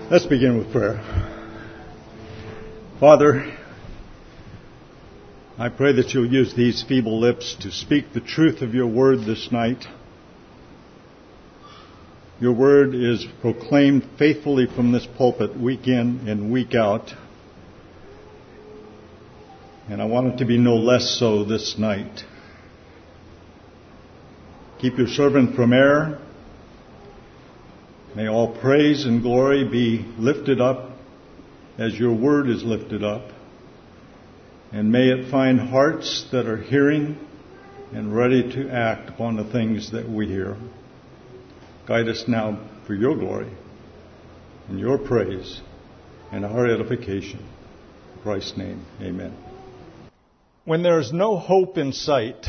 Let's begin with prayer. Father, I pray that you'll use these feeble lips to speak the truth of your word this night. Your word is proclaimed faithfully from this pulpit week in and week out. And I want it to be no less so this night. Keep your servant from error. May all praise and glory be lifted up as your word is lifted up. And may it find hearts that are hearing and ready to act upon the things that we hear. Guide us now for your glory and your praise and our edification. In Christ's name, amen. When there is no hope in sight,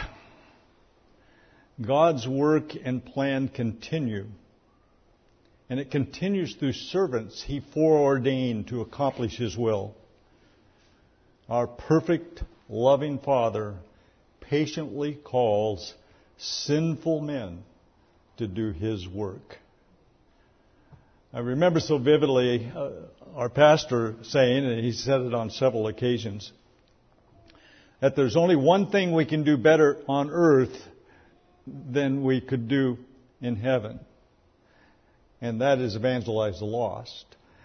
God's work and plan continue. And it continues through servants he foreordained to accomplish his will. Our perfect, loving Father patiently calls sinful men to do his work. I remember so vividly our pastor saying, and he said it on several occasions, that there's only one thing we can do better on earth than we could do in heaven. And that is evangelize the lost.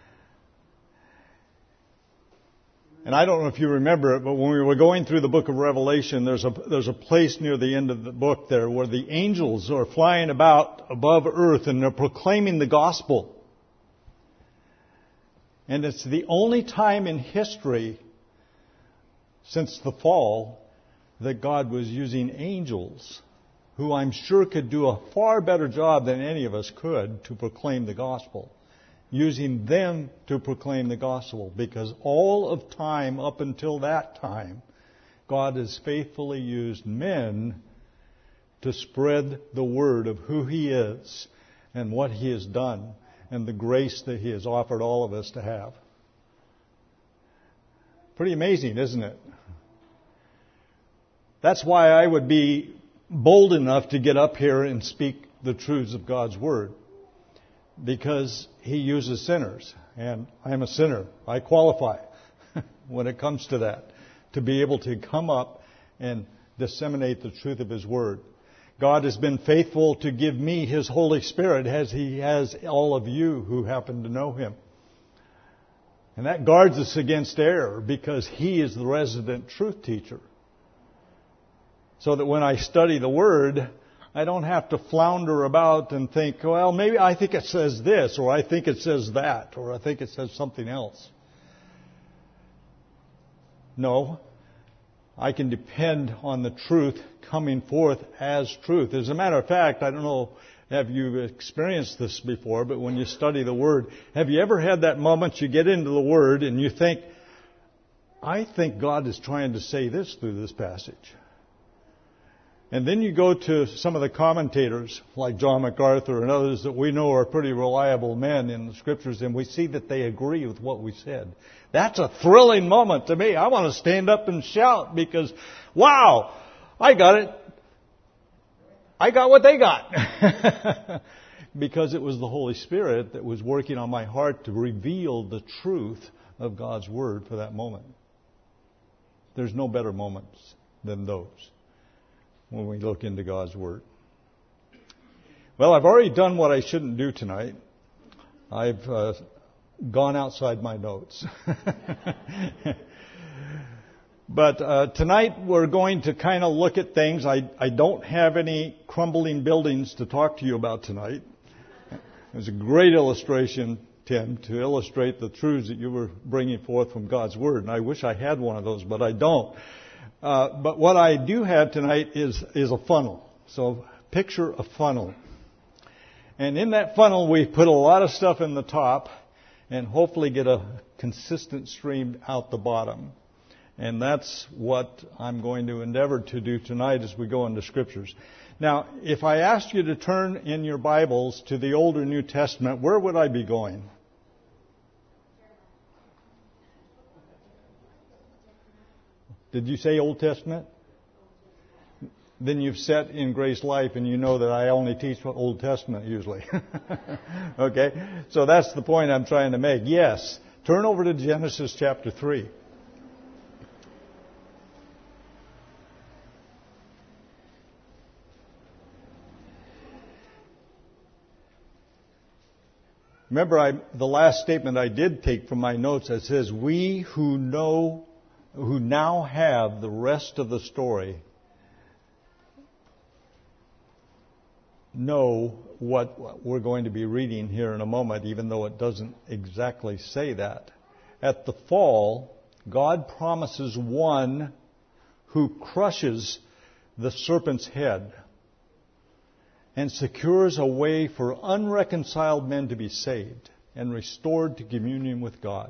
And I don't know if you remember it, but when we were going through the book of Revelation, there's a place near the end of the book there where the angels are flying about above earth and they're proclaiming the gospel. And it's the only time in history since the fall that God was using angels, who I'm sure could do a far better job than any of us could to proclaim the gospel, using them to proclaim the gospel, because all of time up until that time, God has faithfully used men to spread the word of who he is and what he has done and the grace that he has offered all of us to have. Pretty amazing, isn't it? That's why I would be bold enough to get up here and speak the truths of God's word, because he uses sinners, and I am a sinner. I qualify when it comes to that, to be able to come up and disseminate the truth of his word. God has been faithful to give me his Holy Spirit, as he has all of you who happen to know him. And that guards us against error, because he is the resident truth teacher. So that when I study the Word, I don't have to flounder about and think, well, maybe I think it says this, or I think it says that, or I think it says something else. No, I can depend on the truth coming forth as truth. As a matter of fact, I don't know, have you experienced this before, but when you study the Word, have you ever had that moment you get into the Word and you think, I think God is trying to say this through this passage? And then you go to some of the commentators, like John MacArthur and others that we know are pretty reliable men in the Scriptures, and we see that they agree with what we said. That's a thrilling moment to me. I want to stand up and shout because, wow, I got it. I got what they got. Because it was the Holy Spirit that was working on my heart to reveal the truth of God's Word for that moment. There's no better moments than those when we look into God's Word. Well, I've already done what I shouldn't do tonight. I've gone outside my notes. But tonight we're going to kind of look at things. I don't have any crumbling buildings to talk to you about tonight. It was a great illustration, Tim, to illustrate the truths that you were bringing forth from God's Word. And I wish I had one of those, but I don't. But what I do have tonight is a funnel. So picture a funnel. And in that funnel, we put a lot of stuff in the top and hopefully get a consistent stream out the bottom. And that's what I'm going to endeavor to do tonight as we go into Scriptures. Now, if I asked you to turn in your Bibles to the Old or New Testament, where would I be going? Did you say Old Testament? then you've sat in Grace Life and you know that I only teach Old Testament usually. Okay? So that's the point I'm trying to make. Yes. Turn over to Genesis chapter 3. Remember, the last statement I did take from my notes, it says, we who now have the rest of the story know what we're going to be reading here in a moment, even though it doesn't exactly say that. At the fall, God promises one who crushes the serpent's head and secures a way for unreconciled men to be saved and restored to communion with God.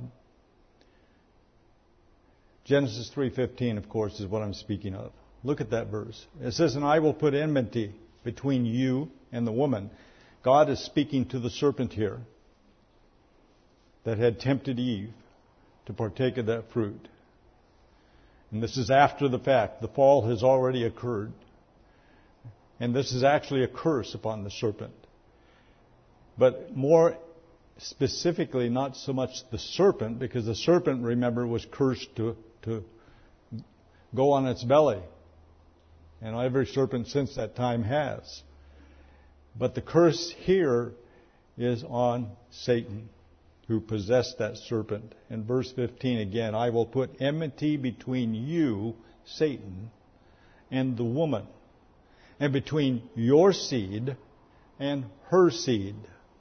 Genesis 3:15, of course, is what I'm speaking of. Look at that verse. It says, and I will put enmity between you and the woman. God is speaking to the serpent here that had tempted Eve to partake of that fruit. And this is after the fact. The fall has already occurred. And this is actually a curse upon the serpent. But more specifically, not so much the serpent, because the serpent, remember, was cursed to go on its belly. And every serpent since that time has. But the curse here is on Satan, who possessed that serpent. In verse 15 again, I will put enmity between you, Satan, and the woman, and between your seed and her seed.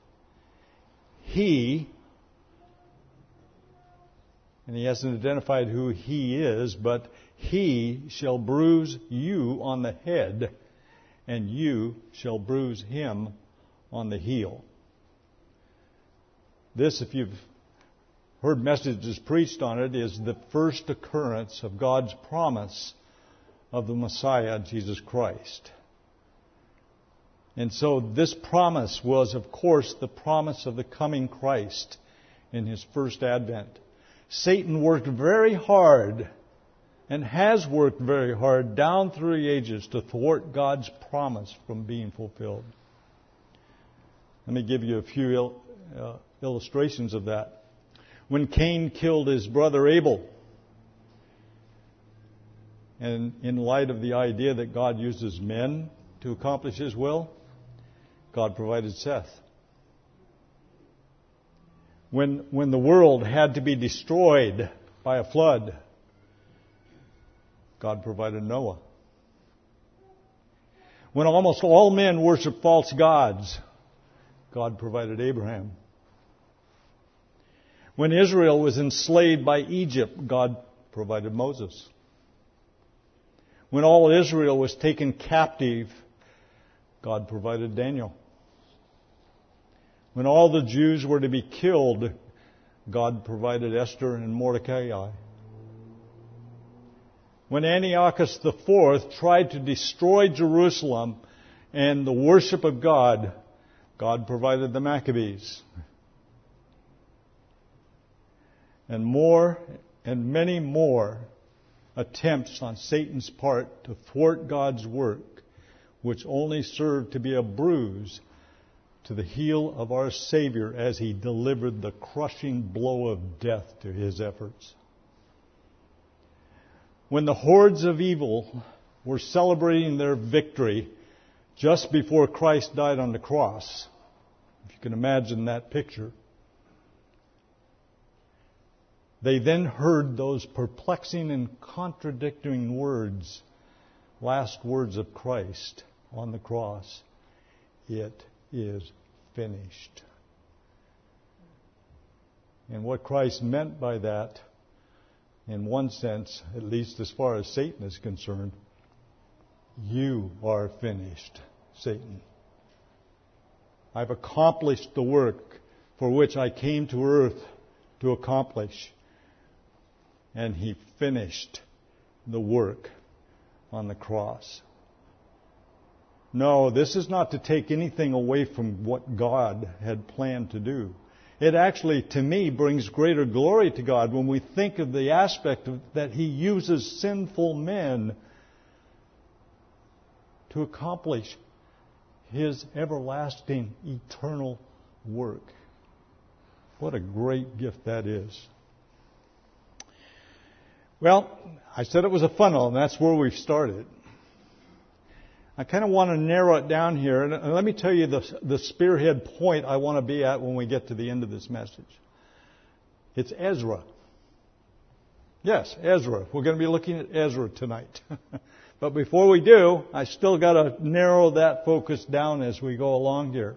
He, and he hasn't identified who he is, but he shall bruise you on the head, and you shall bruise him on the heel. This, if you've heard messages preached on it, is the first occurrence of God's promise of the Messiah, Jesus Christ. And so this promise was, of course, the promise of the coming Christ in his first advent. Satan worked very hard and has worked very hard down through the ages to thwart God's promise from being fulfilled. Let me give you a few illustrations of that. When Cain killed his brother Abel, and in light of the idea that God uses men to accomplish his will, God provided Seth. When the world had to be destroyed by a flood, God provided Noah. When almost all men worship false gods, God provided Abraham. When Israel was enslaved by Egypt, God provided Moses. When all Israel was taken captive, God provided Daniel. When all the Jews were to be killed, God provided Esther and Mordecai. When Antiochus IV tried to destroy Jerusalem and the worship of God, God provided the Maccabees. And more and many more attempts on Satan's part to thwart God's work, which only served to be a bruise to the heel of our Savior as he delivered the crushing blow of death to his efforts. When the hordes of evil were celebrating their victory just before Christ died on the cross, if you can imagine that picture, they then heard those perplexing and contradicting words, last words of Christ on the cross. It is finished. And what Christ meant by that, in one sense, at least as far as Satan is concerned, you are finished, Satan. I've accomplished the work for which I came to earth to accomplish. And he finished the work on the cross. No, this is not to take anything away from what God had planned to do. It actually, to me, brings greater glory to God when we think of the aspect of that he uses sinful men to accomplish His everlasting, eternal work. What a great gift that is. Well, I said it was a funnel, and that's where we've started. I kind of want to narrow it down here, and let me tell you the spearhead point I want to be at when we get to the end of this message. It's Ezra. Yes, Ezra. We're going to be looking at Ezra tonight. But before we do, I still got to narrow that focus down as we go along here.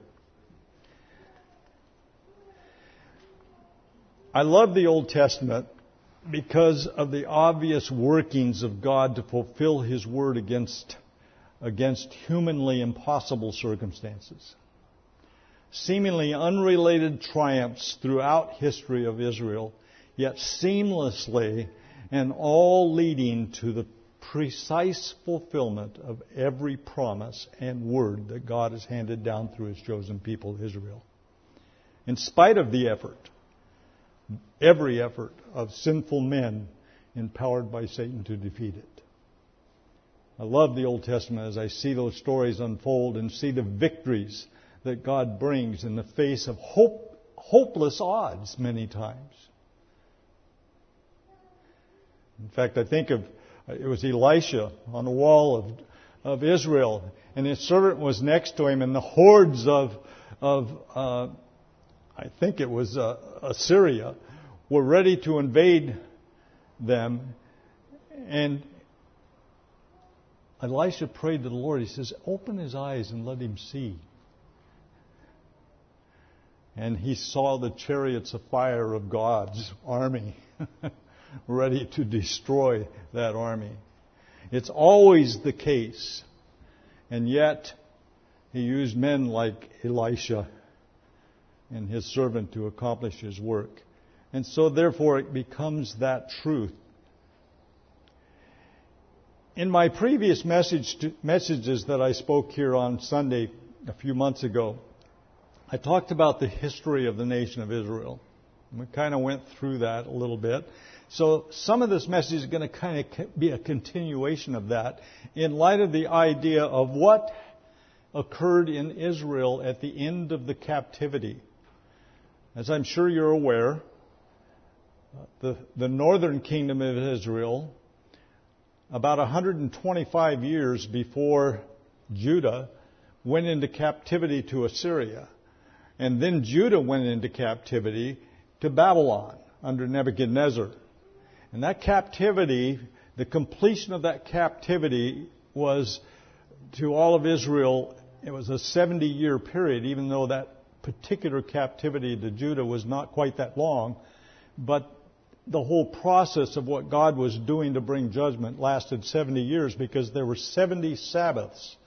I love the Old Testament because of the obvious workings of God to fulfill His word against humanly impossible circumstances. Seemingly unrelated triumphs throughout history of Israel, yet seamlessly and all leading to the precise fulfillment of every promise and word that God has handed down through His chosen people, Israel. In spite of the effort, every effort of sinful men empowered by Satan to defeat it. I love the Old Testament as I see those stories unfold and see the victories that God brings in the face of hopeless odds many times. In fact, I think of it was Elisha on the wall of Israel, and his servant was next to him, and the hordes of I think it was Assyria, were ready to invade them. And Elisha prayed to the Lord. He says, open his eyes and let him see. And he saw the chariots of fire of God's army ready to destroy that army. It's always the case. And yet, He used men like Elisha and his servant to accomplish His work. And so, therefore, it becomes that truth. In my previous messages that I spoke here on Sunday a few months ago, I talked about the history of the nation of Israel. We kind of went through that a little bit. So some of this message is going to kind of be a continuation of that in light of the idea of what occurred in Israel at the end of the captivity. As I'm sure you're aware, the northern kingdom of Israel, about 125 years before Judah, went into captivity to Assyria. And then Judah went into captivity to Babylon under Nebuchadnezzar. And that captivity, the completion of that captivity was to all of Israel, it was a 70-year period, even though that particular captivity to Judah was not quite that long. But the whole process of what God was doing to bring judgment lasted 70 years because there were 70 Sabbath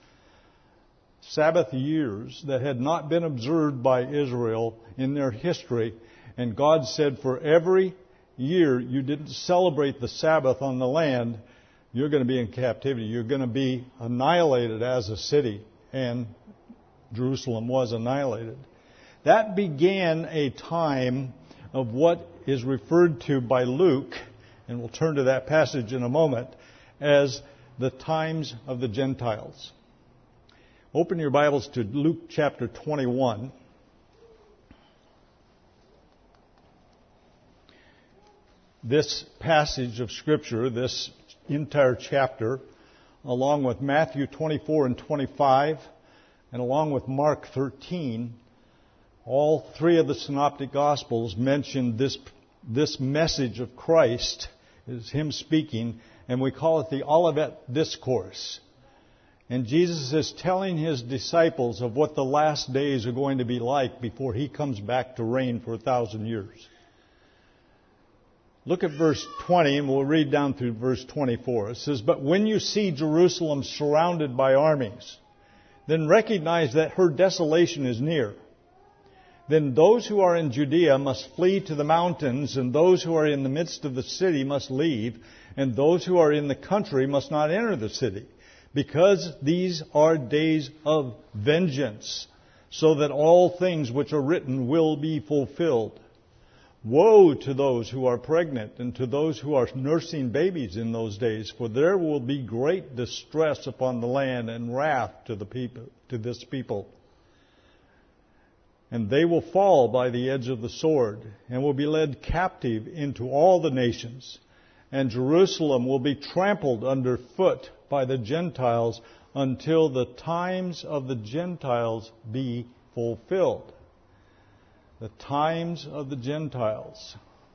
years that had not been observed by Israel in their history. And God said, for every year you didn't celebrate the Sabbath on the land, you're going to be in captivity. You're going to be annihilated as a city. And Jerusalem was annihilated. That began a time of what is referred to by Luke, and we'll turn to that passage in a moment, as the times of the Gentiles. Open your Bibles to Luke chapter 21. This passage of Scripture, this entire chapter, along with Matthew 24 and 25, and along with Mark 13, all three of the Synoptic Gospels mention this message of Christ, is Him speaking, and we call it the Olivet Discourse. And Jesus is telling His disciples of what the last days are going to be like before He comes back to reign for 1,000 years. Look at verse 20, and we'll read down through verse 24. It says, but when you see Jerusalem surrounded by armies, then recognize that her desolation is near. Then those who are in Judea must flee to the mountains, and those who are in the midst of the city must leave, and those who are in the country must not enter the city, because these are days of vengeance, so that all things which are written will be fulfilled. Woe to those who are pregnant and to those who are nursing babies in those days, for there will be great distress upon the land and wrath to this people. And they will fall by the edge of the sword and will be led captive into all the nations. And Jerusalem will be trampled underfoot by the Gentiles until the times of the Gentiles be fulfilled. The times of the Gentiles.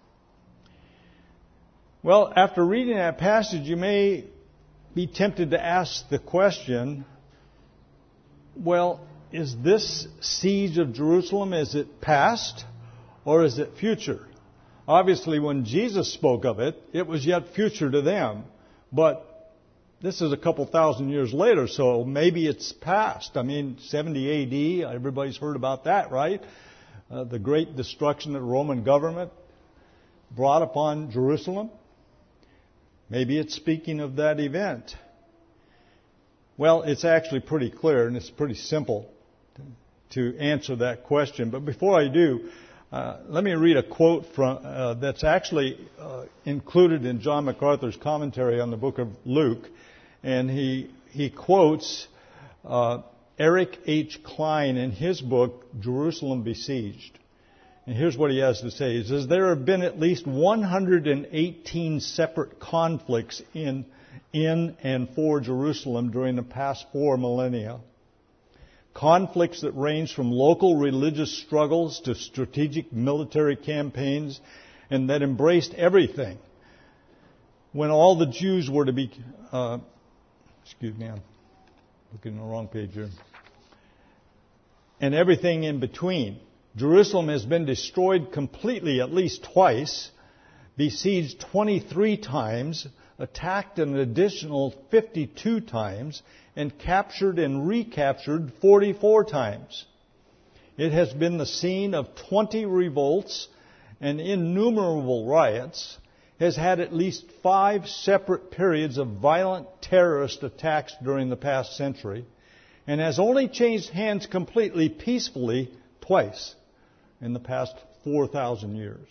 Well, after reading that passage, you may be tempted to ask the question, well, is this siege of Jerusalem, is it past or is it future? Obviously, when Jesus spoke of it, it was yet future to them. But this is a couple thousand years later, so maybe it's past. I mean, 70 AD, everybody's heard about that, right? The great destruction that the Roman government brought upon Jerusalem. Maybe it's speaking of that event. Well, it's actually pretty clear and it's pretty simple to answer that question. But before I do, let me read a quote from that's actually included in John MacArthur's commentary on the book of Luke. And he quotes Eric H. Klein in his book, Jerusalem Besieged. And here's what he has to say. He says, there have been at least 118 separate conflicts in and for Jerusalem during the past 4 millennia. Conflicts that range from local religious struggles to strategic military campaigns and that embraced everything. When all the Jews were to be... excuse me, I'm looking on the wrong page here. And everything in between. Jerusalem has been destroyed completely at least twice, besieged 23 times, attacked an additional 52 times, and captured and recaptured 44 times. It has been the scene of 20 revolts and innumerable riots, has had at least 5 separate periods of violent terrorist attacks during the past century, and has only changed hands completely peacefully twice in the past 4,000 years.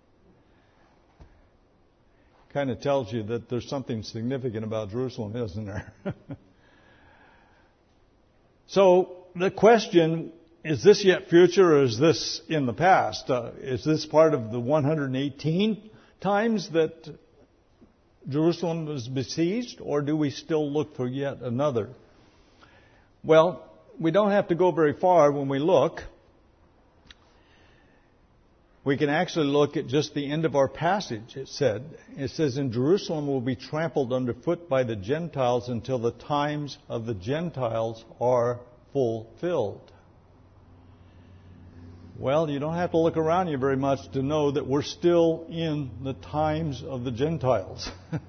Kind of tells you that there's something significant about Jerusalem, isn't there? So the question, is this yet future or is this in the past? Is this part of the 118 times that Jerusalem was besieged, or do we still look for yet another? Well, we don't have to go very far when we look. We can actually look at just the end of our passage. It says, and Jerusalem will be trampled underfoot by the Gentiles until the times of the Gentiles are fulfilled. Well, you don't have to look around you very much to know that we're still in the times of the Gentiles.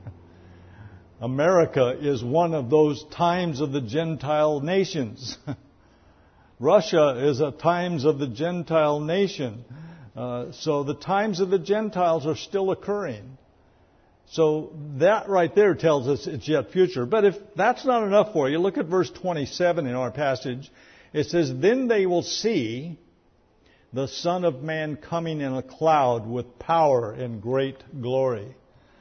America is one of those times of the Gentile nations. Russia is a times of the Gentile nation. So the times of the Gentiles are still occurring. So that right there tells us it's yet future. But if that's not enough for you, look at verse 27 in our passage. It says, then they will see the Son of Man coming in a cloud with power and great glory.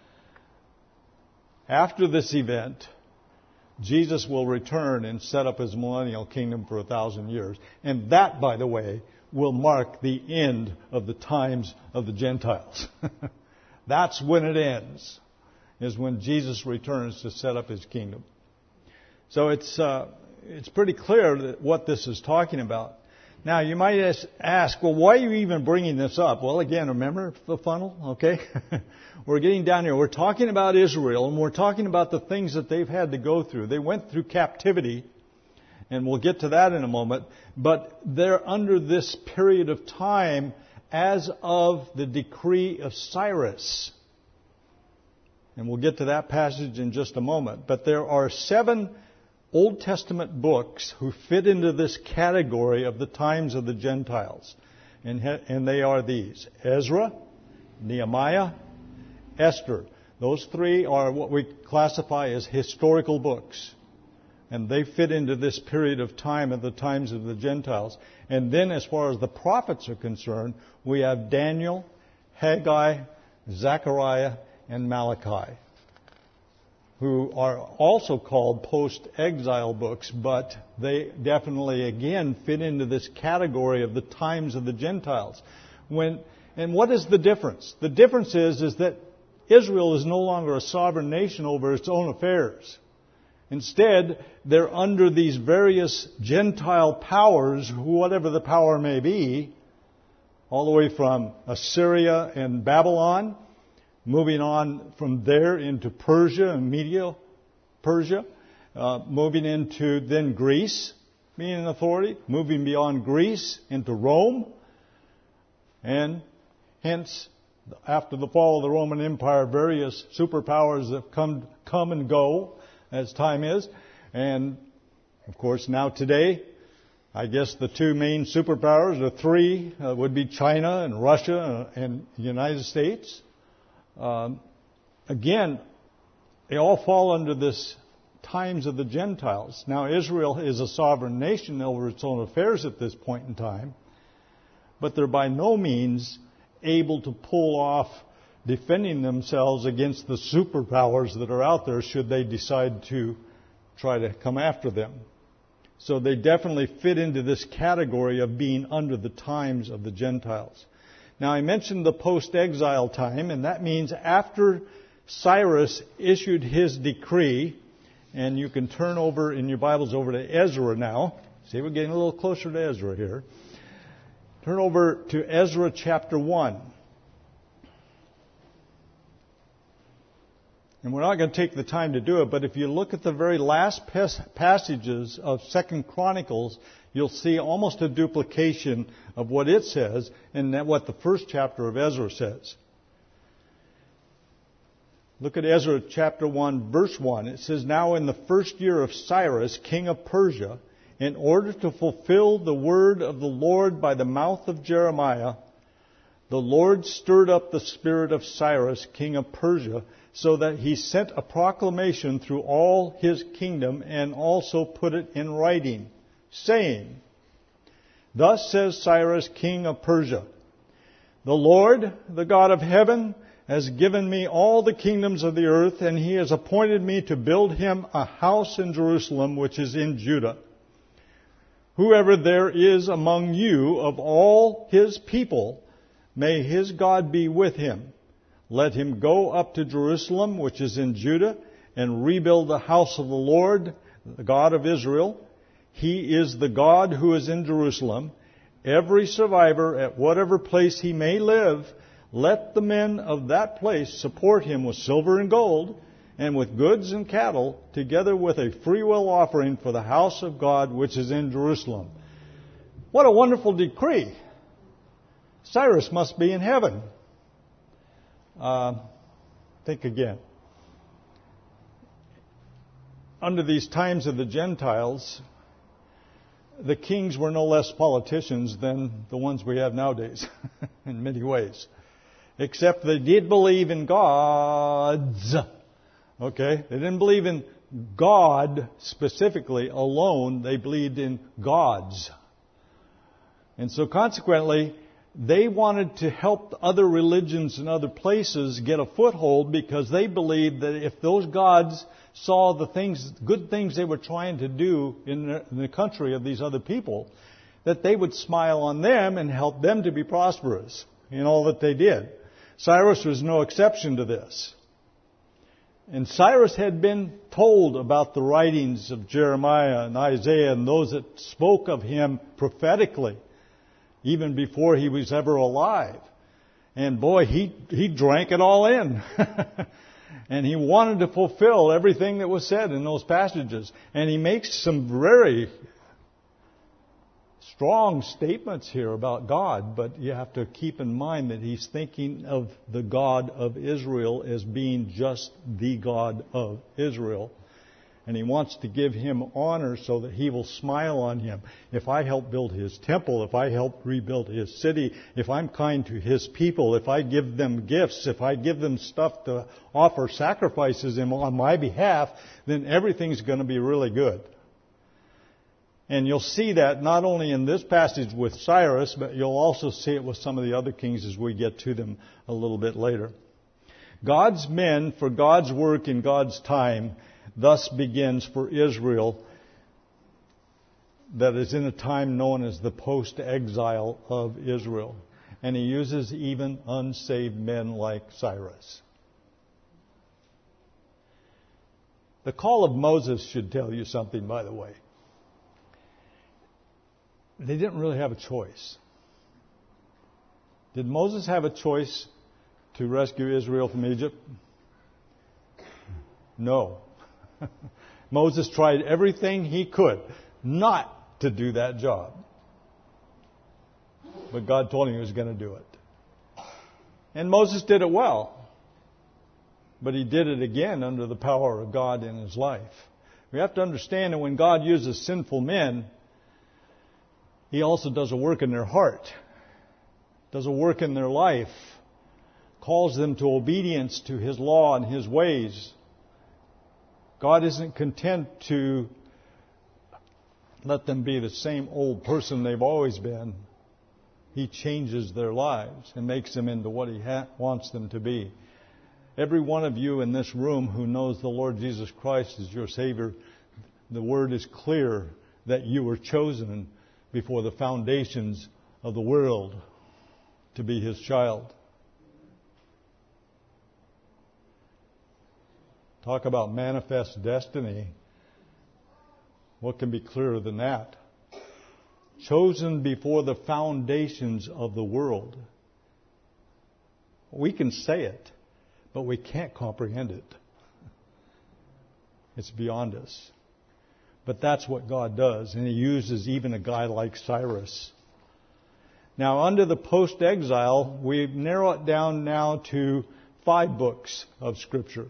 After this event, Jesus will return and set up His millennial kingdom for 1,000 years. And that, by the way, will mark the end of the times of the Gentiles. That's when it ends, is when Jesus returns to set up His kingdom. So it's pretty clear that what this is talking about. Now, you might ask, well, why are you even bringing this up? Well, again, remember the funnel, okay? We're getting down here. We're talking about Israel, and we're talking about the things that they've had to go through. They went through captivity, and we'll get to that in a moment. But they're under this period of time as of the decree of Cyrus. And we'll get to that passage in just a moment. But there are 7 Old Testament books who fit into this category of the times of the Gentiles. And they are these: Ezra, Nehemiah, Esther. Those 3 are what we classify as historical books. And they fit into this period of time at the times of the Gentiles. And then as far as the prophets are concerned, we have Daniel, Haggai, Zechariah, and Malachi, who are also called post-exile books, but they definitely, again, fit into this category of the times of the Gentiles. And what is the difference? The difference is that Israel is no longer a sovereign nation over its own affairs. Instead, they're under these various Gentile powers, whatever the power may be, all the way from Assyria and Babylon, moving on from there into Persia and Media Persia, moving into then Greece, being an authority, moving beyond Greece into Rome, and hence, after the fall of the Roman Empire, various superpowers have come and go as time is. And, of course, now today, I guess the two main superpowers, or three, would be China and Russia and the United States. Again, they all fall under this times of the Gentiles. Now, Israel is a sovereign nation over its own affairs at this point in time, but they're by no means able to pull off defending themselves against the superpowers that are out there should they decide to try to come after them. So they definitely fit into this category of being under the times of the Gentiles. Now, I mentioned the post-exile time, and that means after Cyrus issued his decree, and you can turn over in your Bibles over to Ezra now. See, we're getting a little closer to Ezra here. Turn over to Ezra chapter 1. And we're not going to take the time to do it, but if you look at the very last passages of 2 Chronicles, you'll see almost a duplication of what it says and what the first chapter of Ezra says. Look at Ezra chapter 1, verse 1. It says, "Now in the first year of Cyrus, king of Persia, in order to fulfill the word of the Lord by the mouth of Jeremiah, the Lord stirred up the spirit of Cyrus, king of Persia, so that he sent a proclamation through all his kingdom and also put it in writing, saying, 'Thus says Cyrus, king of Persia, the Lord, the God of heaven, has given me all the kingdoms of the earth, and he has appointed me to build him a house in Jerusalem, which is in Judah. Whoever there is among you of all his people, may his God be with him. Let him go up to Jerusalem, which is in Judah, and rebuild the house of the Lord, the God of Israel. He is the God who is in Jerusalem. Every survivor at whatever place he may live, let the men of that place support him with silver and gold, and with goods and cattle, together with a freewill offering for the house of God which is in Jerusalem.'" What a wonderful decree. Cyrus must be in heaven. Think again. Under these times of the Gentiles, the kings were no less politicians than the ones we have nowadays, in many ways. Except they did believe in gods. Okay? They didn't believe in God specifically alone. They believed in gods. And so consequently, they wanted to help other religions and other places get a foothold because they believed that if those gods saw the good things they were trying to do in the country of these other people, that they would smile on them and help them to be prosperous in all that they did. Cyrus was no exception to this. And Cyrus had been told about the writings of Jeremiah and Isaiah and those that spoke of him prophetically, even before he was ever alive. And boy, he drank it all in. And he wanted to fulfill everything that was said in those passages. And he makes some very strong statements here about God, but you have to keep in mind that he's thinking of the God of Israel as being just the God of Israel. And he wants to give him honor so that he will smile on him. If I help build his temple, if I help rebuild his city, if I'm kind to his people, if I give them gifts, if I give them stuff to offer sacrifices on my behalf, then everything's going to be really good. And you'll see that not only in this passage with Cyrus, but you'll also see it with some of the other kings as we get to them a little bit later. God's men for God's work in God's time thus begins for Israel, that is in a time known as the post-exile of Israel. And he uses even unsaved men like Cyrus. The call of Moses should tell you something, by the way. They didn't really have a choice. Did Moses have a choice to rescue Israel from Egypt? No. Moses tried everything he could not to do that job. But God told him he was going to do it. And Moses did it well. But he did it again under the power of God in his life. We have to understand that when God uses sinful men, He also does a work in their heart, does a work in their life, calls them to obedience to His law and His ways. God isn't content to let them be the same old person they've always been. He changes their lives and makes them into what He wants them to be. Every one of you in this room who knows the Lord Jesus Christ as your Savior, the Word is clear that you were chosen before the foundations of the world to be His child. Talk about manifest destiny. What can be clearer than that? Chosen before the foundations of the world. We can say it, but we can't comprehend it. It's beyond us. But that's what God does, and He uses even a guy like Cyrus. Now, under the post-exile, we narrow it down now to 5 books of Scripture.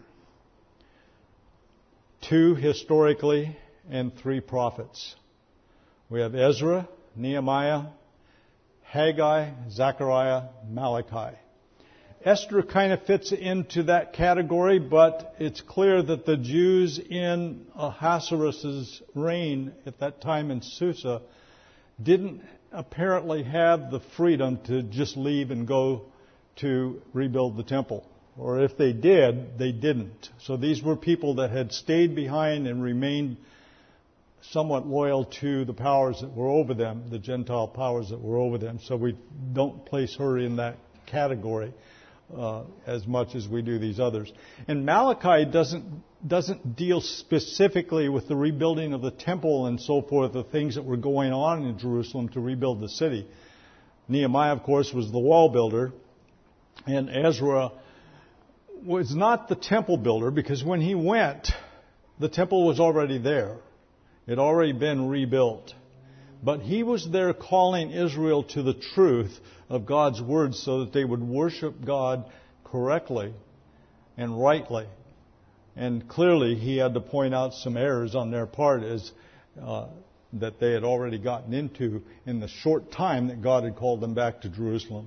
2 historically and 3 prophets. We have Ezra, Nehemiah, Haggai, Zechariah, Malachi. Esther kind of fits into that category, but it's clear that the Jews in Ahasuerus' reign at that time in Susa didn't apparently have the freedom to just leave and go to rebuild the temple. Or if they did, they didn't. So these were people that had stayed behind and remained somewhat loyal to the powers that were over them, the Gentile powers that were over them. So we don't place her in that category as much as we do these others. And Malachi doesn't deal specifically with the rebuilding of the temple and so forth, the things that were going on in Jerusalem to rebuild the city. Nehemiah, of course, was the wall builder, and Ezra was not the temple builder, because when he went, the temple was already there. It had already been rebuilt. But he was there calling Israel to the truth of God's Word so that they would worship God correctly and rightly. And clearly he had to point out some errors on their part as that they had already gotten into in the short time that God had called them back to Jerusalem.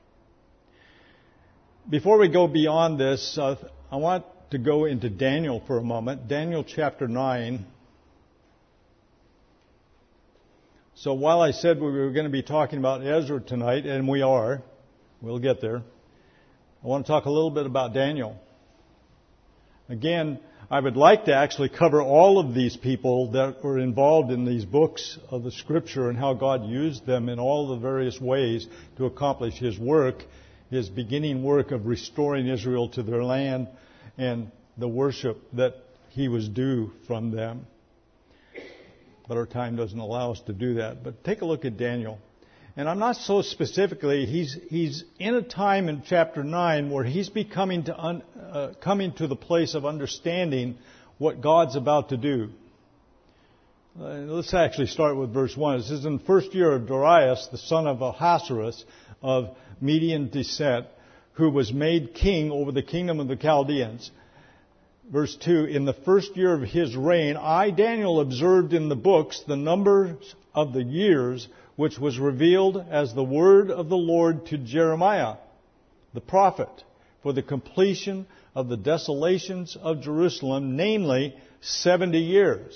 Before we go beyond this, I want to go into Daniel for a moment. Daniel chapter 9. So while I said we were going to be talking about Ezra tonight, and we are, we'll get there, I want to talk a little bit about Daniel. Again, I would like to actually cover all of these people that were involved in these books of the Scripture and how God used them in all the various ways to accomplish His work, His beginning work of restoring Israel to their land and the worship that He was due from them. But our time doesn't allow us to do that. But take a look at Daniel. And I'm not so specifically, he's in a time in chapter 9 where he's coming to the place of understanding what God's about to do. Let's actually start with verse 1. It says, in the first year of Darius, the son of Ahasuerus of Median descent, who was made king over the kingdom of the Chaldeans. Verse 2, in the first year of his reign, I, Daniel, observed in the books the numbers of the years which was revealed as the word of the Lord to Jeremiah, the prophet, for the completion of the desolations of Jerusalem, namely 70 years.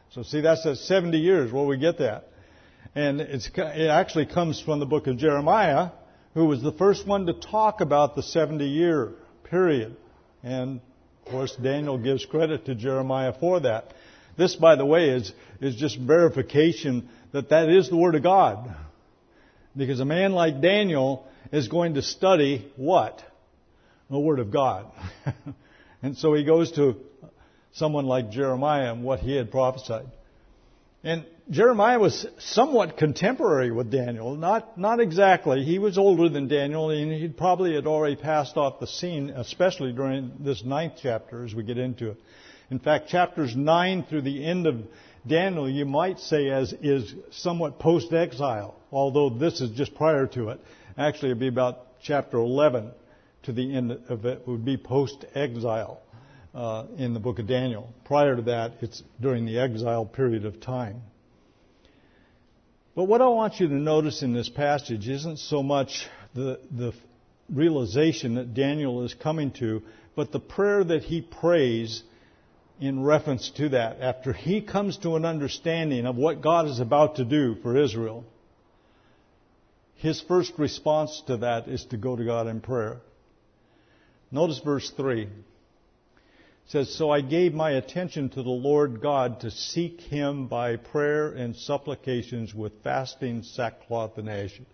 So see, that's at 70 years where we get that. And it actually comes from the book of Jeremiah, who was the first one to talk about the 70-year period. And, of course, Daniel gives credit to Jeremiah for that. This, by the way, is just verification that that is the Word of God. Because a man like Daniel is going to study what? The Word of God. And so he goes to someone like Jeremiah and what he had prophesied. And Jeremiah was somewhat contemporary with Daniel. Not exactly. He was older than Daniel, and he probably had already passed off the scene, especially during this 9th chapter as we get into it. In fact, chapters 9 through the end of Daniel, you might say, is somewhat post-exile, although this is just prior to it. Actually, it would be about chapter 11 to the end of it would be post-exile in the book of Daniel. Prior to that, it's during the exile period of time. But what I want you to notice in this passage isn't so much the realization that Daniel is coming to, but the prayer that he prays in reference to that. After he comes to an understanding of what God is about to do for Israel, his first response to that is to go to God in prayer. Notice verse 3. It says, "So I gave my attention to the Lord God to seek Him by prayer and supplications with fasting, sackcloth, and ashes."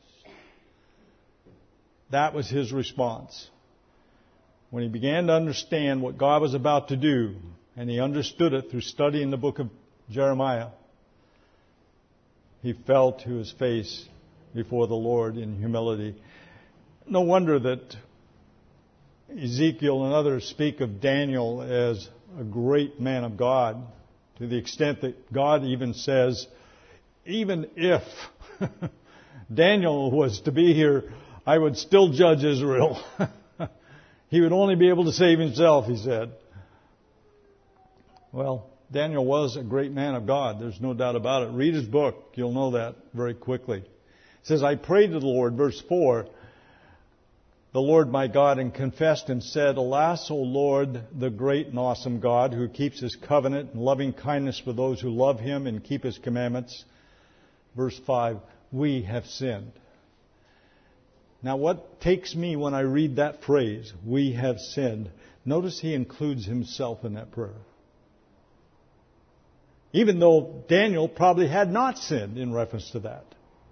That was his response. When he began to understand what God was about to do, and he understood it through studying the book of Jeremiah, he fell to his face before the Lord in humility. No wonder that Ezekiel and others speak of Daniel as a great man of God, to the extent that God even says, even if Daniel was to be here, I would still judge Israel. He would only be able to save himself, he said. Well, Daniel was a great man of God. There's no doubt about it. Read his book. You'll know that very quickly. It says, "I prayed to the Lord," verse 4, "the Lord my God, and confessed and said, Alas, O Lord, the great and awesome God, who keeps His covenant and loving kindness for those who love Him and keep His commandments." Verse 5, "We have sinned." Now what takes me when I read that phrase, "we have sinned," notice he includes himself in that prayer. Even though Daniel probably had not sinned in reference to that.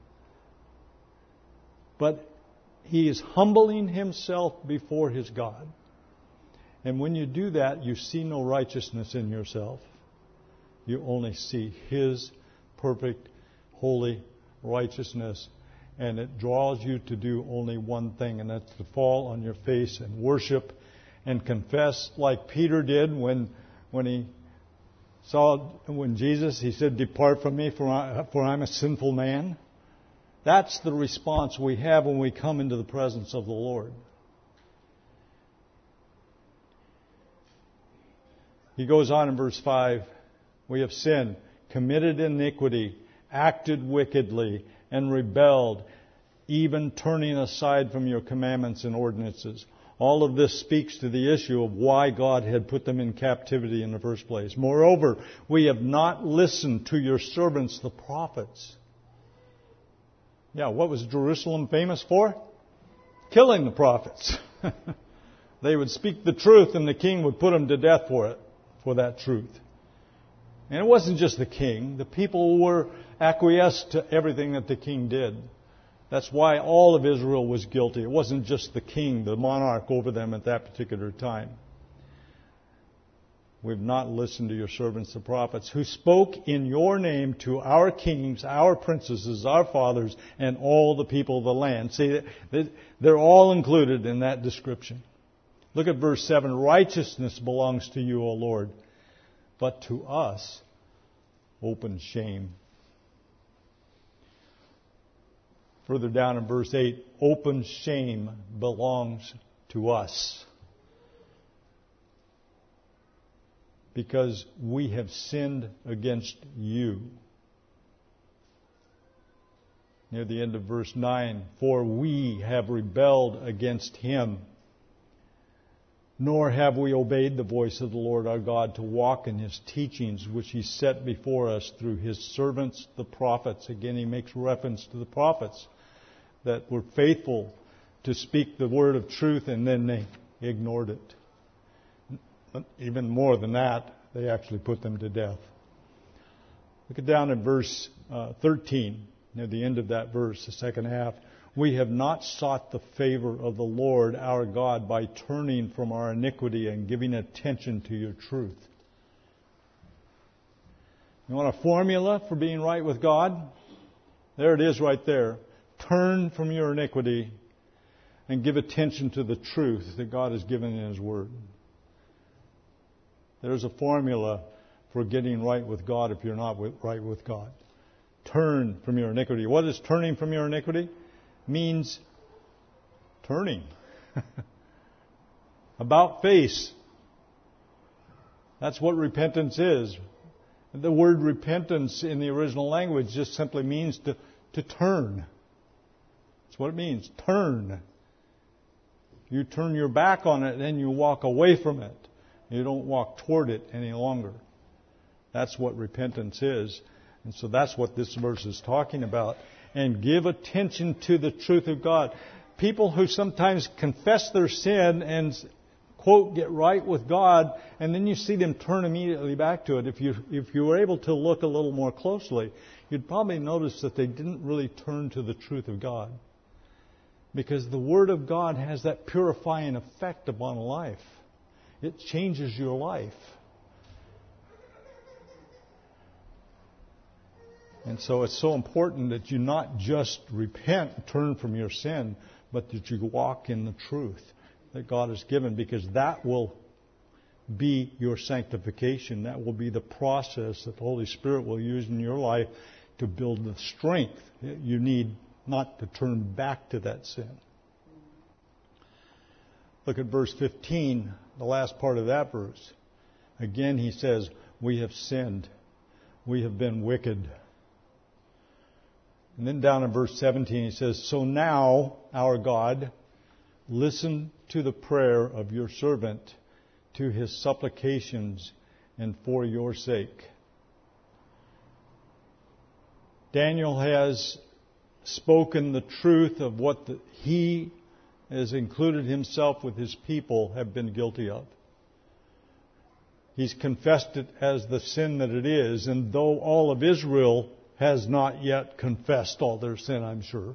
But he is humbling himself before his God. And when you do that, you see no righteousness in yourself. You only see His perfect, holy righteousness. And it draws you to do only one thing, and that's to fall on your face and worship and confess, like Peter did when Jesus, he said, "Depart from me, for I'm a sinful man." That's the response we have when we come into the presence of the Lord. He goes on in verse 5, "We have sinned, committed iniquity, acted wickedly, and rebelled, even turning aside from your commandments and ordinances." All of this speaks to the issue of why God had put them in captivity in the first place. "Moreover, we have not listened to your servants, the prophets." Yeah, what was Jerusalem famous for? Killing the prophets. They would speak the truth and the king would put them to death for it, for that truth. And it wasn't just the king. The people were acquiesced to everything that the king did. That's why all of Israel was guilty. It wasn't just the king, the monarch over them at that particular time. "We've not listened to your servants, the prophets, who spoke in your name to our kings, our princesses, our fathers, and all the people of the land." See, they're all included in that description. Look at verse 7. "Righteousness belongs to you, O Lord, but to us open shame." Further down in verse 8, "Open shame belongs to us, because we have sinned against you." Near the end of verse 9, "For we have rebelled against Him." Nor have we obeyed the voice of the Lord our God to walk in His teachings, which He set before us through His servants, the prophets. Again, He makes reference to the prophets that were faithful to speak the word of truth, and then they ignored it. Even more than that, they actually put them to death. Look at down in verse 13, near the end of that verse, the second half. We have not sought the favor of the Lord our God by turning from our iniquity and giving attention to your truth. You want a formula for being right with God? There it is right there. Turn from your iniquity and give attention to the truth that God has given in His Word. There's a formula for getting right with God if you're not right with God. Turn from your iniquity. What is turning from your iniquity? Means turning. About face. That's what repentance is. The word repentance in the original language just simply means to turn. That's what it means. Turn. You turn your back on it and you walk away from it. You don't walk toward it any longer. That's what repentance is. And so that's what this verse is talking about. And give attention to the truth of God. People who sometimes confess their sin and, quote, get right with God, and then you see them turn immediately back to it. If you were able to look a little more closely, you'd probably notice that they didn't really turn to the truth of God. Because the Word of God has that purifying effect upon life. It changes your life. And so it's so important that you not just repent, turn from your sin, but that you walk in the truth that God has given, because that will be your sanctification. That will be the process that the Holy Spirit will use in your life to build the strength that you need not to turn back to that sin. Look at verse 15, the last part of that verse. Again, he says, we have sinned. We have been wicked. And then down in verse 17 he says, so now, our God, listen to the prayer of your servant, to his supplications, and for your sake. Daniel has spoken the truth of what he has included himself with his people have been guilty of. He's confessed it as the sin that it is, and though all of Israel has not yet confessed all their sin, I'm sure.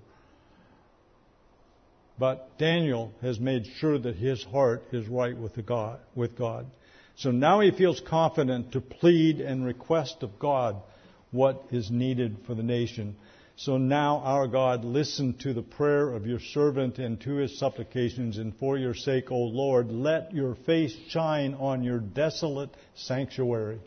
But Daniel has made sure that his heart is right with God. So now he feels confident to plead and request of God what is needed for the nation. So now, our God, listen to the prayer of your servant and to his supplications, and for your sake, O Lord, let your face shine on your desolate sanctuary.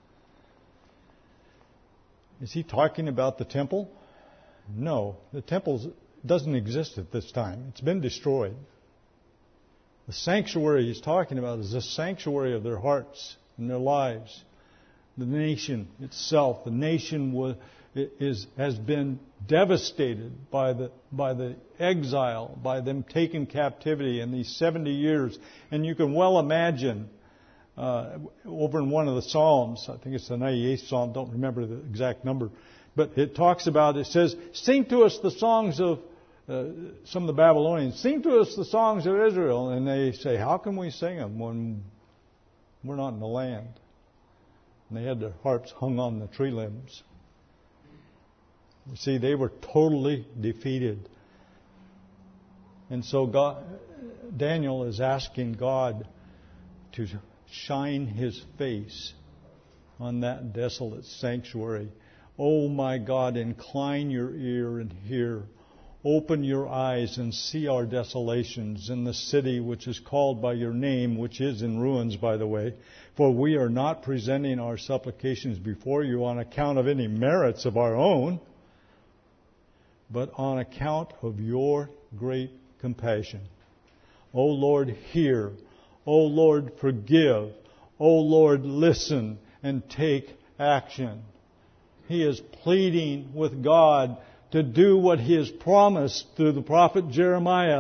Is he talking about the temple? No, the temple doesn't exist at this time. It's been destroyed. The sanctuary he's talking about is the sanctuary of their hearts and their lives. The nation itself, the nation has been devastated by the exile, by them taken captivity in these 70 years. And you can well imagine, over in one of the Psalms, I think it's the 98th Psalm, don't remember the exact number, but it talks about, it says, sing to us the songs of some of the Babylonians, sing to us the songs of Israel. And they say, how can we sing them when we're not in the land? And they had their harps hung on the tree limbs. You see, they were totally defeated. And so Daniel is asking God to shine his face on that desolate sanctuary. Oh my God, incline your ear and hear. Open your eyes and see our desolations in the city which is called by your name, which is in ruins, by the way. For we are not presenting our supplications before you on account of any merits of our own, but on account of your great compassion. O Lord, hear. O Lord, forgive. O Lord, listen and take action. He is pleading with God to do what He has promised through the prophet Jeremiah,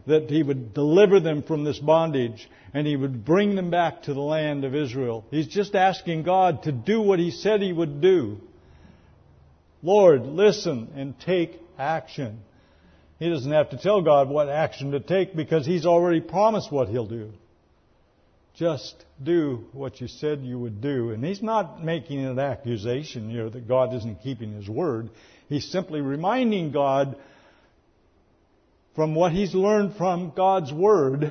that He would deliver them from this bondage and He would bring them back to the land of Israel. He's just asking God to do what He said He would do. Lord, listen and take action. He doesn't have to tell God what action to take because He's already promised what He'll do. Just do what you said you would do. And He's not making an accusation here that God isn't keeping His word. He's simply reminding God from what He's learned from God's word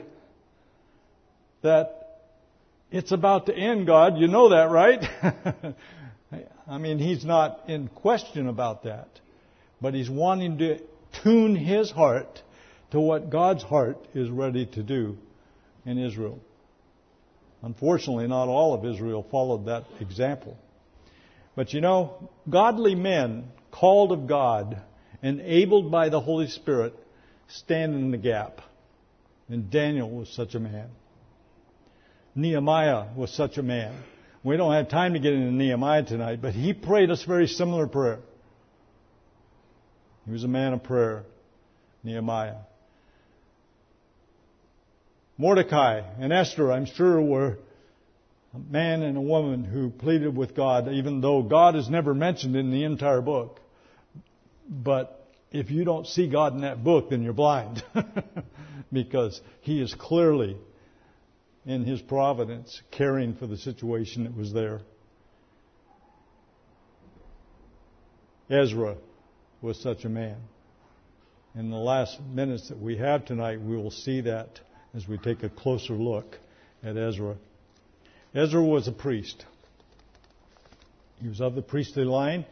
that it's about to end, God. You know that, right? I mean, He's not in question about that. But He's wanting to tune His heart to what God's heart is ready to do in Israel. Unfortunately, not all of Israel followed that example. But you know, godly men, called of God, enabled by the Holy Spirit, stand in the gap. And Daniel was such a man. Nehemiah was such a man. We don't have time to get into Nehemiah tonight, but he prayed a very similar prayer. He was a man of prayer, Nehemiah. Mordecai and Esther, I'm sure, were a man and a woman who pleaded with God, even though God is never mentioned in the entire book. But if you don't see God in that book, then you're blind. Because He is clearly, in His providence, caring for the situation that was there. Ezra was such a man. In the last minutes that we have tonight, we will see that as we take a closer look at Ezra. Ezra was a priest. He was of the priestly line.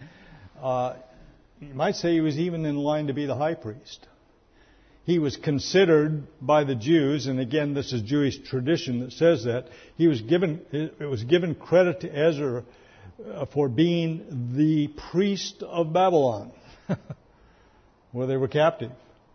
You might say he was even in line to be the high priest. He was considered by the Jews, and again, this is Jewish tradition that says that, it was given credit to Ezra for being the priest of Babylon, where they were captive.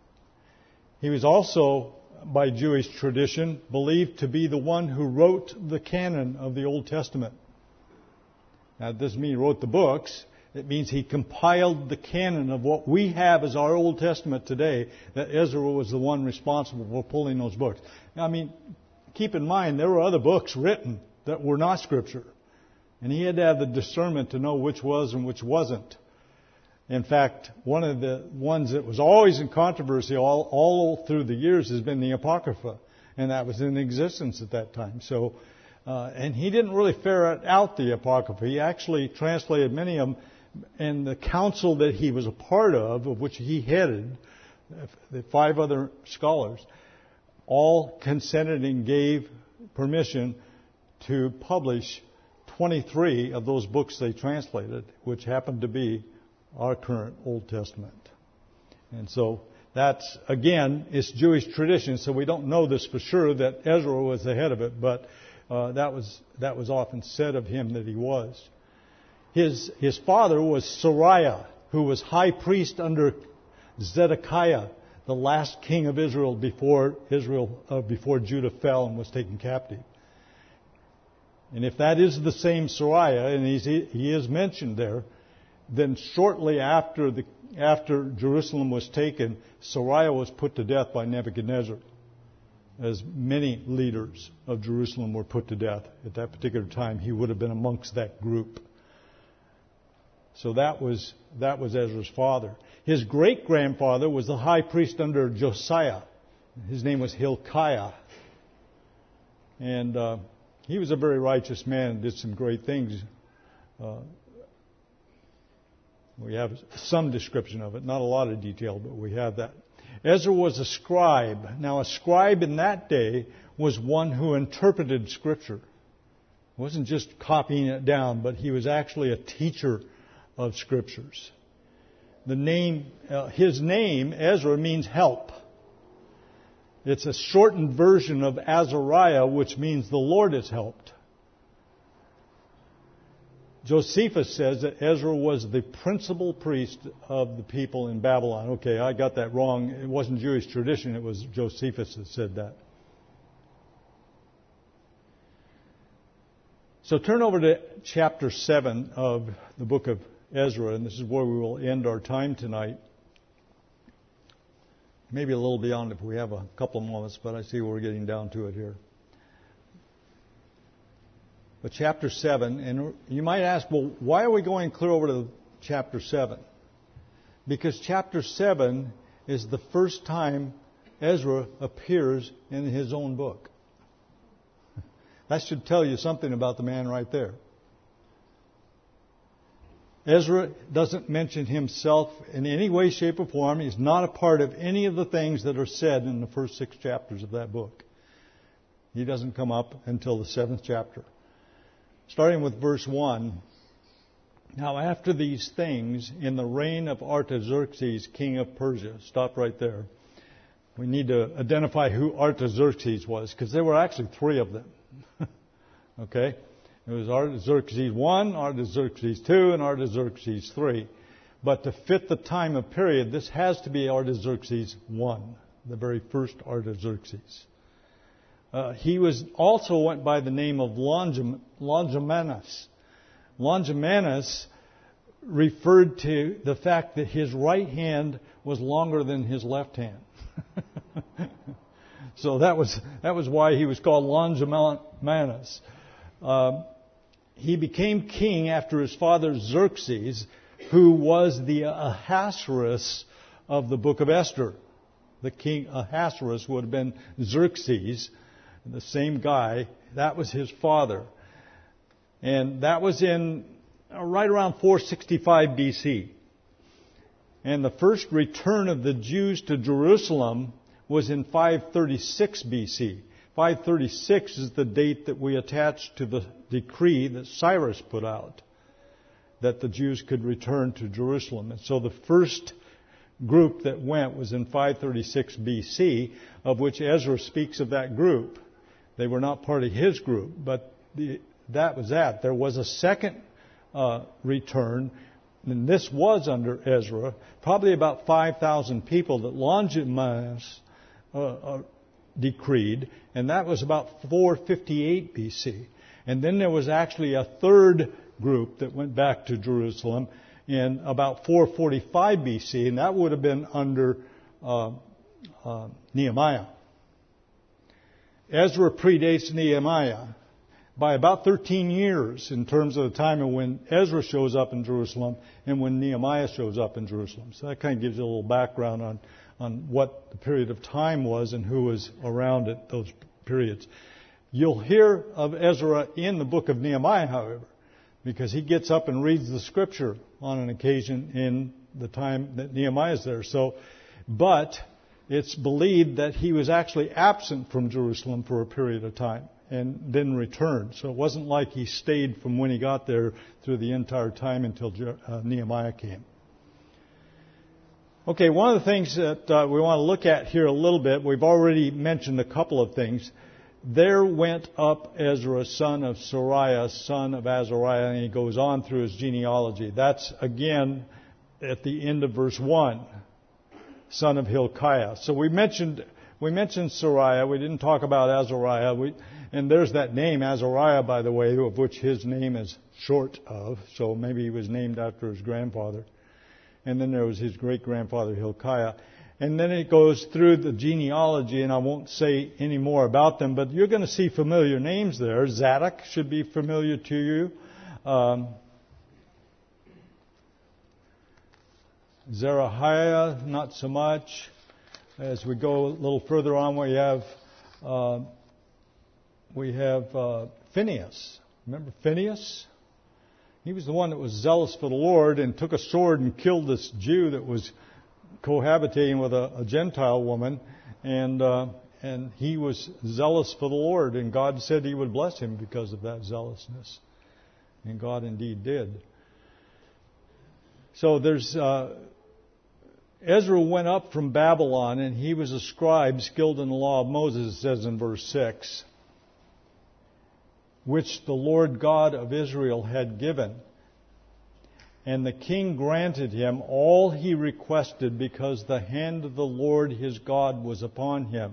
He was also, by Jewish tradition, believed to be the one who wrote the canon of the Old Testament. Now, it doesn't mean he wrote the books. It means he compiled the canon of what we have as our Old Testament today, that Ezra was the one responsible for pulling those books. Now, I mean, keep in mind, there were other books written that were not Scripture. And he had to have the discernment to know which was and which wasn't. In fact, one of the ones that was always in controversy all through the years has been the Apocrypha. And that was in existence at that time. So, and he didn't really ferret out the Apocrypha. He actually translated many of them. And the council that he was a part of which he headed, the 5 other scholars, all consented and gave permission to publish 23 of those books they translated, which happened to be our current Old Testament. And so that's, again, it's Jewish tradition, so we don't know this for sure that Ezra was the head of it, but that was often said of him that he was. His father was Sariah, who was high priest under Zedekiah, the last king of Israel before Judah fell and was taken captive. And if that is the same Sariah, and he is mentioned there, then shortly after Jerusalem was taken, Sariah was put to death by Nebuchadnezzar, as many leaders of Jerusalem were put to death. At that particular time, he would have been amongst that group. So that was Ezra's father. His great-grandfather was the high priest under Josiah. His name was Hilkiah. And he was a very righteous man and did some great things. We have some description of it, not a lot of detail, but we have that. Ezra was a scribe. Now, a scribe in that day was one who interpreted Scripture. He wasn't just copying it down, but he was actually a teacher of Scriptures. His name, Ezra, means help. It's a shortened version of Azariah, which means the Lord has helped. Josephus says that Ezra was the principal priest of the people in Babylon. Okay, I got that wrong. It wasn't Jewish tradition. It was Josephus that said that. So turn over to chapter 7 of the book of Ezra, and this is where we will end our time tonight. maybe a little beyond if we have a couple of moments, but I see we're getting down to it here. But chapter 7, and you might ask, well, why are we going clear over to chapter 7? Because chapter 7 is the first time Ezra appears in his own book. That should tell you something about the man right there. Ezra doesn't mention himself in any way, shape, or form. He's not a part of any of the things that are said in the first 6 chapters of that book. He doesn't come up until the 7th chapter. Starting with verse 1. Now after these things, in the reign of Artaxerxes, king of Persia. Stop right there. We need to identify who Artaxerxes was, because there were actually 3 of them. Okay? It was Artaxerxes 1, Artaxerxes 2, and Artaxerxes 3. But to fit the time of period, this has to be Artaxerxes 1, the very first Artaxerxes. He also went by the name of Longimanus. Longimanus referred to the fact that his right hand was longer than his left hand. So that was why he was called Longimanus. He became king after his father Xerxes, who was the Ahasuerus of the book of Esther. The king Ahasuerus would have been Xerxes, the same guy. That was his father. And that was in right around 465 BC. And the first return of the Jews to Jerusalem was in 536 BC. 536 is the date that we attach to the decree that Cyrus put out, that the Jews could return to Jerusalem. And so the first group that went was in 536 BC, of which Ezra speaks of that group. They were not part of his group, but that was that. There was a second return, and this was under Ezra, probably about 5,000 people that Longimanus decreed, and that was about 458 BC. And then there was actually a third group that went back to Jerusalem in about 445 BC, and that would have been under Nehemiah. Ezra predates Nehemiah by about 13 years in terms of the time of when Ezra shows up in Jerusalem and when Nehemiah shows up in Jerusalem. So that kind of gives you a little background on what the period of time was and who was around at those periods. You'll hear of Ezra in the book of Nehemiah, however, because he gets up and reads the scripture on an occasion in the time that Nehemiah is there. But it's believed that he was actually absent from Jerusalem for a period of time and then returned. So it wasn't like he stayed from when he got there through the entire time until Nehemiah came. Okay, one of the things that we want to look at here a little bit, we've already mentioned a couple of things. There went up Ezra, son of Seraiah, son of Azariah, and he goes on through his genealogy. That's, again, at the end of verse 1, son of Hilkiah. So we mentioned Seraiah. We didn't talk about Azariah. And there's that name, Azariah, by the way, of which his name is short of. So maybe he was named after his grandfather. And then there was his great-grandfather, Hilkiah. And then it goes through the genealogy, and I won't say any more about them, but you're going to see familiar names there. Zadok should be familiar to you. Zerahiah, not so much. As we go a little further on, we have Phinehas. Remember Phinehas? He was the one that was zealous for the Lord and took a sword and killed this Jew that was cohabitating with a Gentile woman, and he was zealous for the Lord, and God said He would bless him because of that zealousness, and God indeed did. So there's Ezra went up from Babylon, and he was a scribe skilled in the law of Moses, it says in verse 6, which the Lord God of Israel had given. And the king granted him all he requested because the hand of the Lord his God was upon him.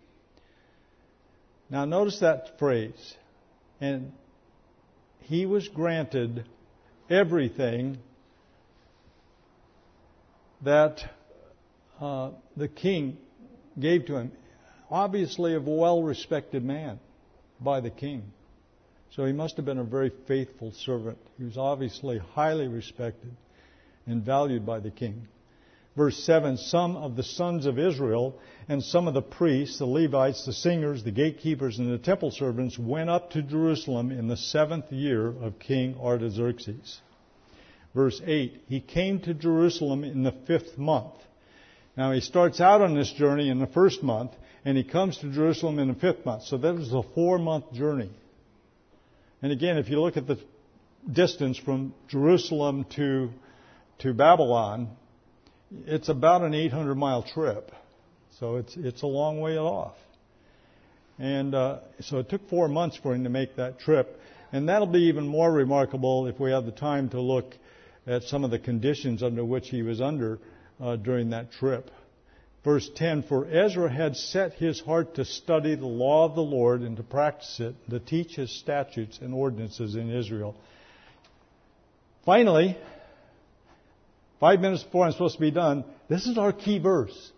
Now notice that phrase. And he was granted everything that the king gave to him, obviously a well-respected man by the king. So he must have been a very faithful servant. He was obviously highly respected and valued by the king. Verse 7, some of the sons of Israel and some of the priests, the Levites, the singers, the gatekeepers, and the temple servants went up to Jerusalem in the 7th year of King Artaxerxes. Verse 8, he came to Jerusalem in the 5th month. Now he starts out on this journey in the 1st month, and he comes to Jerusalem in the 5th month. So that was a 4-month journey. And again, if you look at the distance from Jerusalem to Babylon, it's about an 800-mile trip. So it's a long way off. And so it took 4 months for him to make that trip. And that'll be even more remarkable if we have the time to look at some of the conditions under which he was under during that trip. Verse 10, for Ezra had set his heart to study the law of the Lord and to practice it, to teach his statutes and ordinances in Israel. Finally, 5 minutes before I'm supposed to be done, this is our key verse.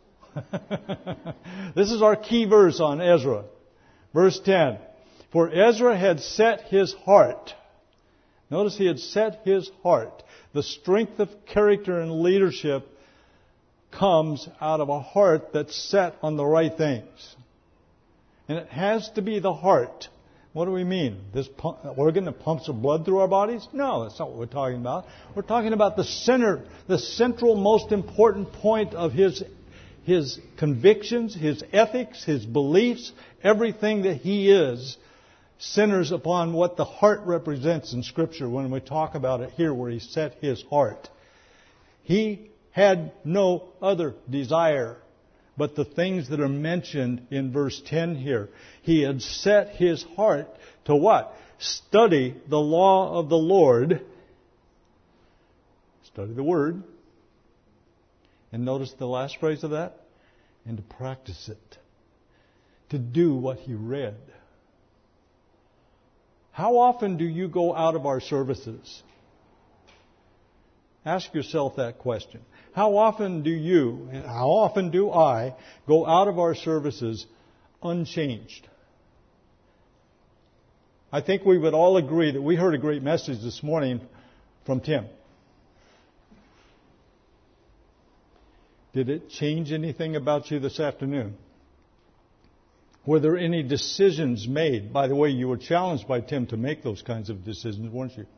This is our key verse on Ezra. Verse 10. For Ezra had set his heart. Notice he had set his heart. The strength of character and leadership comes out of a heart that's set on the right things. And it has to be the heart. What do we mean? This organ that pumps the blood through our bodies? No, that's not what we're talking about. We're talking about the center, the central most important point of his convictions, his ethics, his beliefs, everything that he is centers upon what the heart represents in Scripture when we talk about it here where he set his heart. He had no other desire but the things that are mentioned in verse 10 here. He had set his heart to what? Study the law of the Lord. Study the Word. And notice the last phrase of that. And to practice it. To do what he read. How often do you go out of our services? Ask yourself that question. How often do you, and how often do I, go out of our services unchanged? I think we would all agree that we heard a great message this morning from Tim. Did it change anything about you this afternoon? Were there any decisions made? By the way, you were challenged by Tim to make those kinds of decisions, weren't you?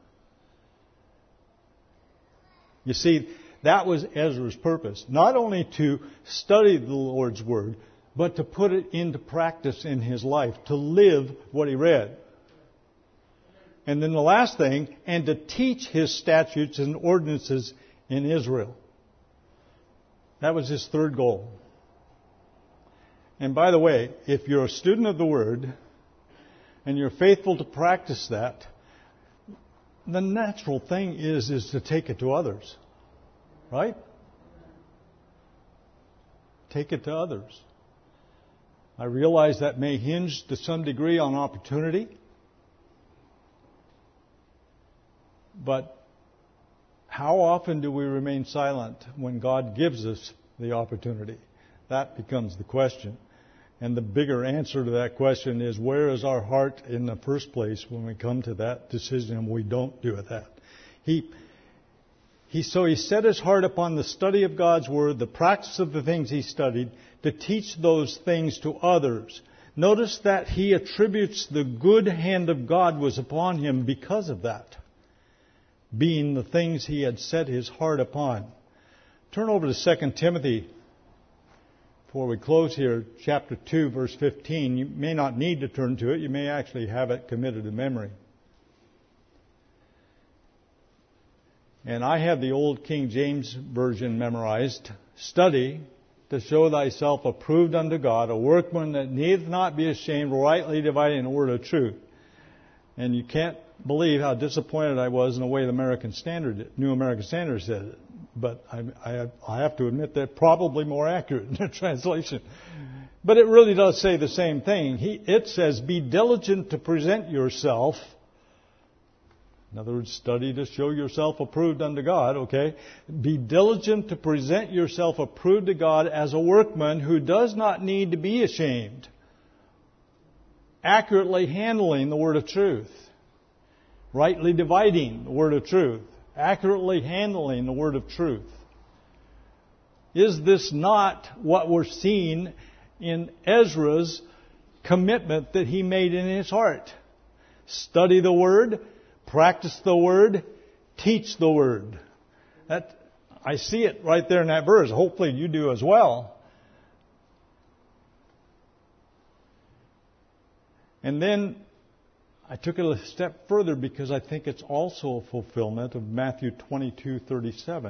You see, that was Ezra's purpose. Not only to study the Lord's Word, but to put it into practice in his life, to live what he read. And then the last thing, and to teach his statutes and ordinances in Israel. That was his third goal. And by the way, if you're a student of the Word, and you're faithful to practice that, the natural thing is to take it to others. Right? Take it to others. I realize that may hinge to some degree on opportunity. But how often do we remain silent when God gives us the opportunity? That becomes the question. And the bigger answer to that question is, where is our heart in the first place when we come to that decision and we don't do that? So he set his heart upon the study of God's Word, the practice of the things he studied, to teach those things to others. Notice that he attributes the good hand of God was upon him because of that, being the things he had set his heart upon. Turn over to 2 Timothy before we close here, chapter 2, verse 15. You may not need to turn to it. You may actually have it committed to memory. And I have the old King James Version memorized. Study to show thyself approved unto God, a workman that needeth not be ashamed, rightly dividing the word of truth. And you can't believe how disappointed I was in the way the New American Standard said it. But I have to admit they're probably more accurate in their translation. But it really does say the same thing. It says, be diligent to present yourself. In other words, study to show yourself approved unto God, okay? Be diligent to present yourself approved to God as a workman who does not need to be ashamed, accurately handling the word of truth, rightly dividing the word of truth, accurately handling the word of truth. Is this not what we're seeing in Ezra's commitment that he made in his heart? Study the word, practice the word, teach the word. I see it right there in that verse. Hopefully you do as well. And then I took it a step further because I think it's also a fulfillment of Matthew 22:37.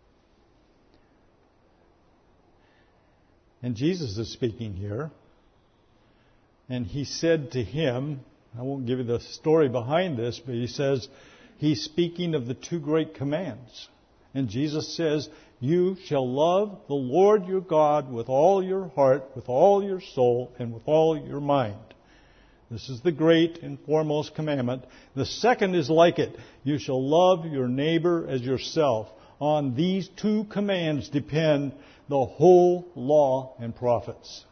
And Jesus is speaking here. And he said to him, I won't give you the story behind this, but he says, he's speaking of the two great commands. And Jesus says, you shall love the Lord your God with all your heart, with all your soul, and with all your mind. This is the great and foremost commandment. The second is like it. You shall love your neighbor as yourself. On these two commands depend the whole law and prophets.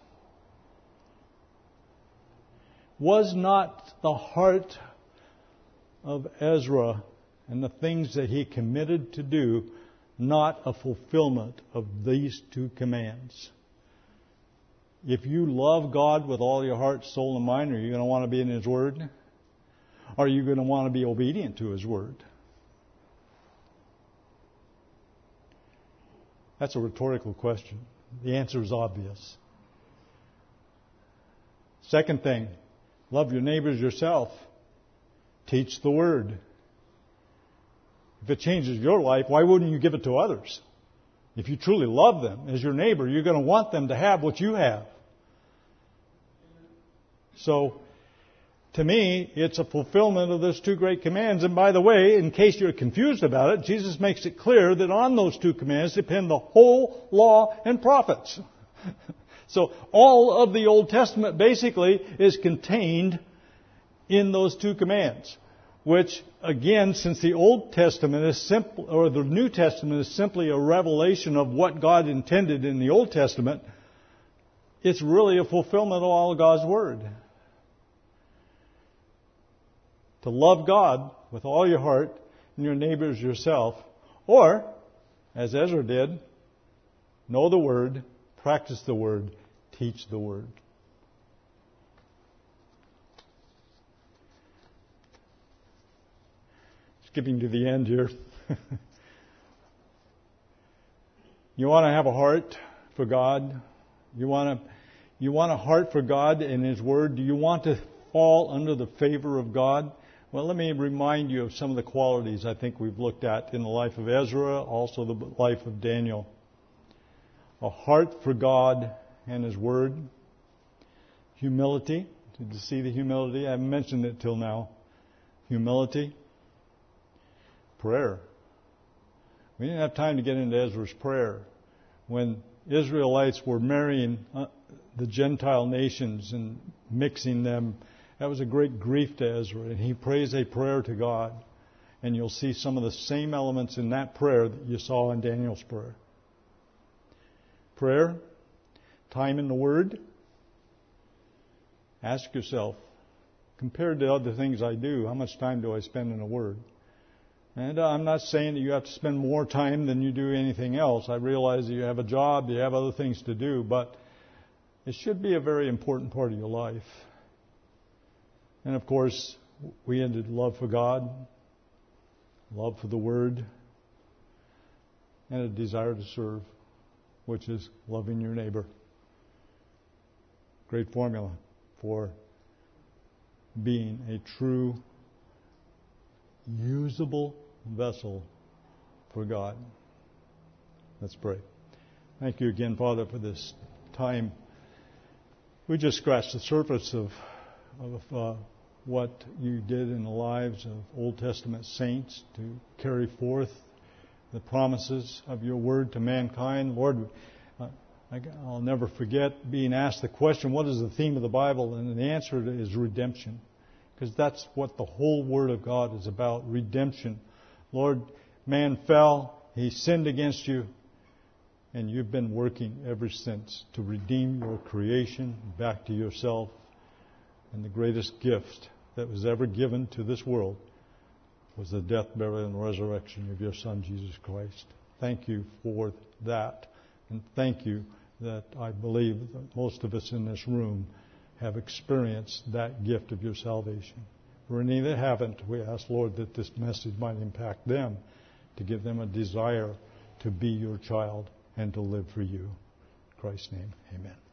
Was not the heart of Ezra and the things that he committed to do not a fulfillment of these two commands? If you love God with all your heart, soul, and mind, are you going to want to be in His Word? Are you going to want to be obedient to His Word? That's a rhetorical question. The answer is obvious. Second thing, love your neighbors yourself. Teach the Word. If it changes your life, why wouldn't you give it to others? If you truly love them as your neighbor, you're going to want them to have what you have. So, to me, it's a fulfillment of those two great commands. And by the way, in case you're confused about it, Jesus makes it clear that on those two commands depend the whole law and prophets. So, all of the Old Testament basically is contained in those two commands. Which, again, since the Old Testament is simple, or the New Testament is simply a revelation of what God intended in the Old Testament, it's really a fulfillment of all of God's Word. To love God with all your heart and your neighbor as yourself, or, as Ezra did, know the Word, practice the Word, teach the Word. Skipping to the end here. You want to have a heart for God? You want a heart for God and His Word? Do you want to fall under the favor of God? Well, let me remind you of some of the qualities I think we've looked at in the life of Ezra, also the life of Daniel. A heart for God and His Word. Humility. Did you see the humility? I haven't mentioned it till now. Humility. Prayer. We didn't have time to get into Ezra's prayer. When Israelites were marrying the Gentile nations and mixing them, that was a great grief to Ezra. And he prays a prayer to God. And you'll see some of the same elements in that prayer that you saw in Daniel's prayer. Prayer, time in the Word. Ask yourself, compared to other things I do, how much time do I spend in the Word? And I'm not saying that you have to spend more time than you do anything else. I realize that you have a job, you have other things to do, but it should be a very important part of your life. And of course, we ended love for God, love for the Word, and a desire to serve, which is loving your neighbor. Great formula for being a true, usable vessel for God. Let's pray. Thank you again, Father, for this time. We just scratched the surface of what you did in the lives of Old Testament saints to carry forth the promises of your word to mankind. Lord, I'll never forget being asked the question, what is the theme of the Bible? And the answer is redemption. because that's what the whole Word of God is about, redemption. Lord, man fell, he sinned against you, and you've been working ever since to redeem your creation back to yourself. And the greatest gift that was ever given to this world was the death, burial, and resurrection of your Son, Jesus Christ. Thank you for that. And thank you that I believe that most of us in this room have experienced that gift of your salvation. For any that haven't, we ask, Lord, that this message might impact them, to give them a desire to be your child and to live for you. In Christ's name, amen.